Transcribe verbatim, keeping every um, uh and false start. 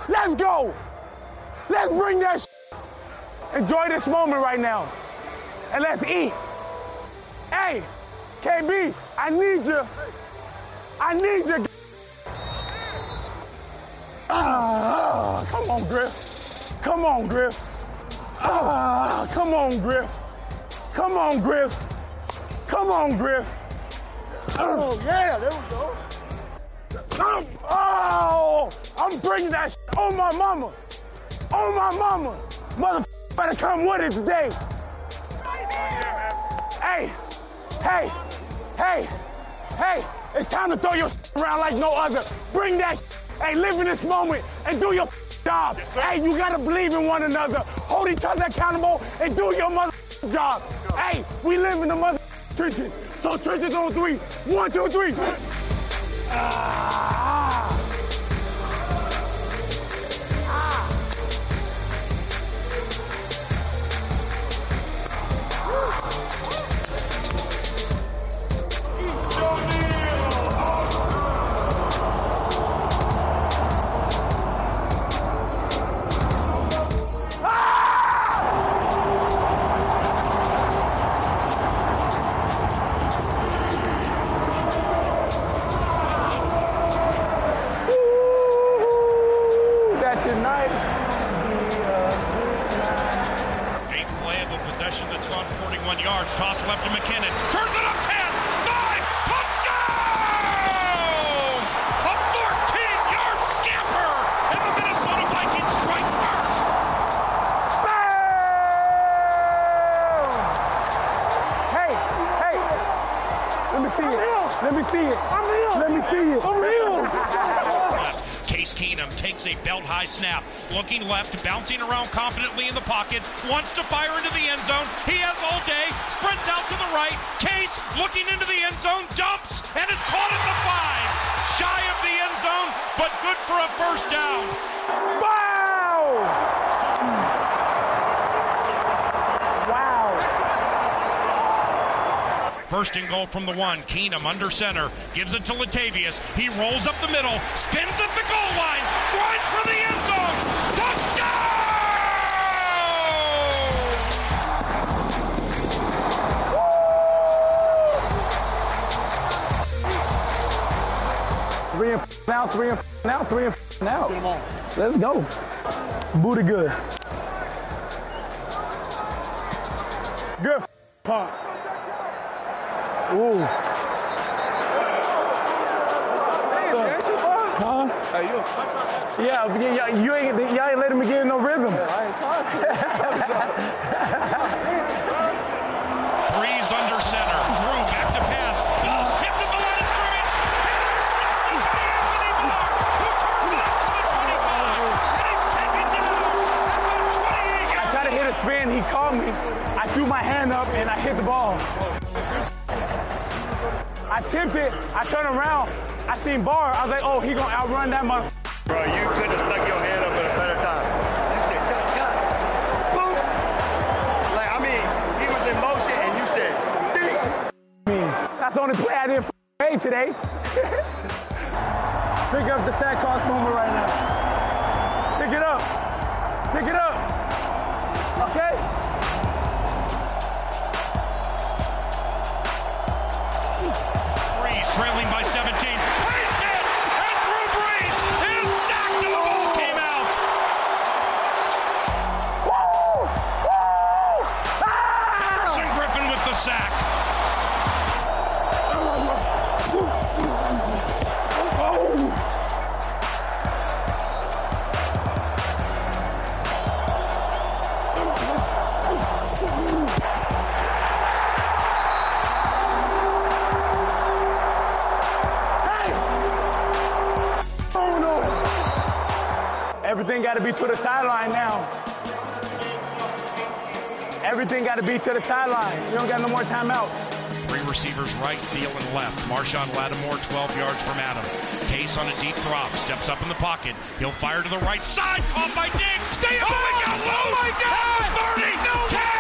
Let's go. Let's bring that shit. Enjoy this moment right now. And let's eat. Hey, K B, I need you. I need you. Ah, come on, Griff. Come on, Griff. Ah, come on, Griff. Come on, Griff. Come on, Griff. Oh, yeah, there we go. I'm, oh, I'm bringing that shit on my mama. On my mama. Motherfucker better come with it today. Hey, hey, hey, hey, it's time to throw your around like no other. Bring that. Hey, live in this moment and do your job. Yes, hey, you gotta believe in one another. Hold each other accountable and do your mother job. Hey, we live in the mother trenches. So trenches on three. One, two, three. Ah. Yards, toss left to McKinnon, turns it up ten, nine, touchdown! A fourteen-yard scamper, and the Minnesota Vikings strike first. Boom! Hey, hey, let me see it. Let me see it. I'm real. Let me see it. I'm real. Case Keenum takes a belt-high snap, looking left, bouncing around confidently in the pocket, wants to fire into the end zone. He has all day, sprints out to the right. Case looking into the end zone, dumps, and is caught at the five. Shy of the end zone, but good for a first down. Wow! Wow. First and goal from the one. Keenum under center. Gives it to Latavius. He rolls up the middle. Spins at the goal line. Runs for the end zone. Touchdown! Three and now, three and now, three and now. Let's go. Booty good. Good punt. Ooh. Huh? Hey, you. Yeah, yeah, you ain't, y'all ain't letting me get in no rhythm. Yeah, I ain't trying to. Breeze under center. Drew back to pass. Ball's tipped at the line of scrimmage. And intercepted by Anthony Barr, who turns it up to the twenty-five. And he's taken down at the twenty-eight. I tried to hit a spin. He called me. I threw my hand up and I hit the ball. I tipped it. I turned around. I seen Barr. I was like, oh, he gonna outrun that mother. Bro, you could have stuck your hand up at a better time. You said, cut, cut. Boom. Like, I mean, he was in motion and you said, ding. I mean, that's the only play I didn't make today. Pick up the sack toss moment right now. Pick it up. Pick it up. Okay? Breeze trailing by seventeen. Breeze hit! And Drew Brees is sacked and the ball came out. Woo! Woo! Ah! Emerson Griffin with the sack. Everything got to be to the sideline now. Everything got to be to the sideline. You don't got no more timeouts. Three receivers right, Thielen and left. Marshawn Lattimore twelve yards from Adam. Case on a deep drop, steps up in the pocket. He'll fire to the right side, caught by Diggs. Stay up! Oh, my God! Oh, my God! thirty! No! ten!